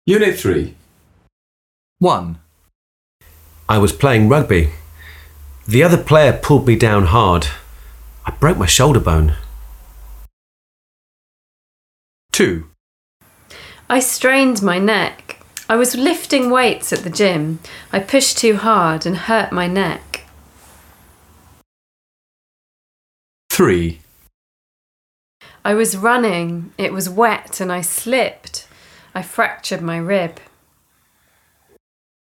Unit 3. 1. I was playing rugby. The other player pulled me down hard. I broke my shoulder bone. 2. I strained my neck. I was lifting weights at the gym. I pushed too hard and hurt my neck. 3. I was running. It was wet and I slipped. I fractured my rib.